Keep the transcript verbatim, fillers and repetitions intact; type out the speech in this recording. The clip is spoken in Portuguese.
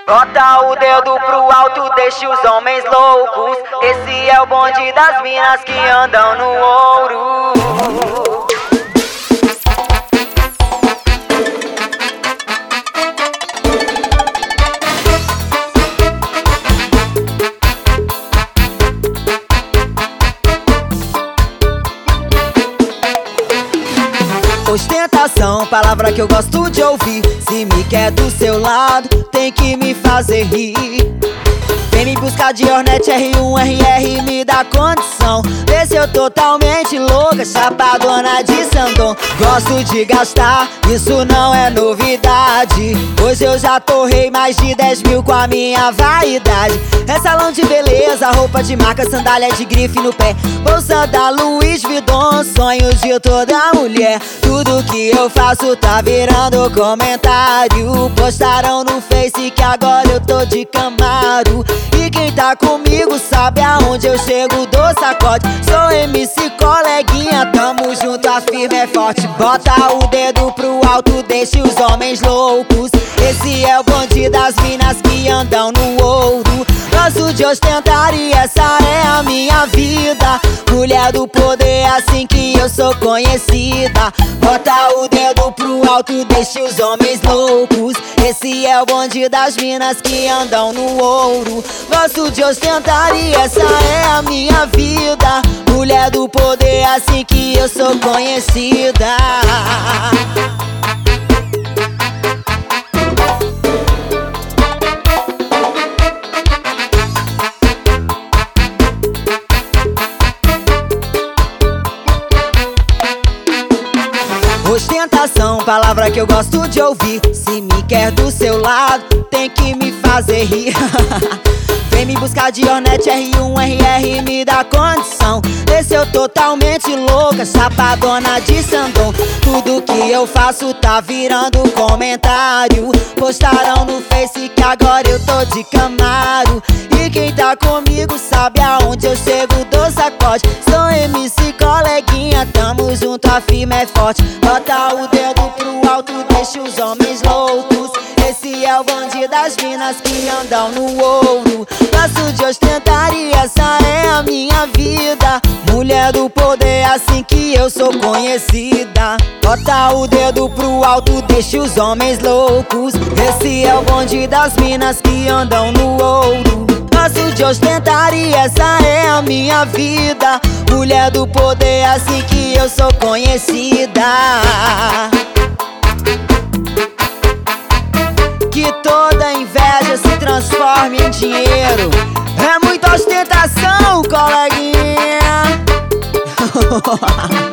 Bota o dedo pro alto, deixa os homens loucos. Esse é o bonde das minas que andam no ouro. Ostentação, palavra que eu gosto de ouvir. Se me quer do seu lado, tem que me fazer rir. Vem me buscar de Hornet R um R R, me dá condição. Vê se eu totalmente louca, chapadona de Sandon. Gosto de gastar, isso não é novidade. Hoje eu já torrei mais de dez mil com a minha vaidade. É salão de beleza, roupa de marca, sandália de grife no pé, bolsa da Louis Vuitton, sonhos de toda mulher. Tudo que eu faço tá virando comentário. Postaram no Face que agora eu tô de Camaro. E quem tá comigo sabe aonde eu chego, dou sacode. Sou M C coleguinha, tamo junto, a firma é forte. Bota o dedo pro alto, deixa os homens loucos. Esse é o bonde das minas que andam no ouro. Gosto de ostentar e essa é a minha vida. Mulher do poder, assim que eu sou conhecida. Bota o dedo pro alto, deixa os homens loucos. Esse é o bonde das minas que andam no ouro. Gosto de ostentar e essa é a minha vida. Mulher do poder, assim que eu sou conhecida. Ostentação, palavra que eu gosto de ouvir. Se me quer do seu lado, tem que me fazer rir. Vem me buscar de Hornet R um R R, me dá condição. Vê se eu totalmente louca, chapadona de Sandon. Tudo que eu faço tá virando comentário. Postaram no Face que agora eu tô de Camaro. E quem tá comigo sabe aonde eu chego, dou sacode. Sou M C coleguinha, tamo junto, a firma é forte. Bota o dedo pro alto, deixa os homens loucos. Esse é o bonde das minas que andam no ouro. Gosto de ostentar e essa é a minha vida. Mulher do poder, assim que eu sou conhecida. Bota o dedo pro alto, deixa os homens loucos. Esse é o bonde das minas que andam no ouro. Gosto de ostentar e essa é a minha vida. Mulher do poder, assim que eu sou conhecida. Que toda inveja se transforme em dinheiro. É muita ostentação, coleguinha.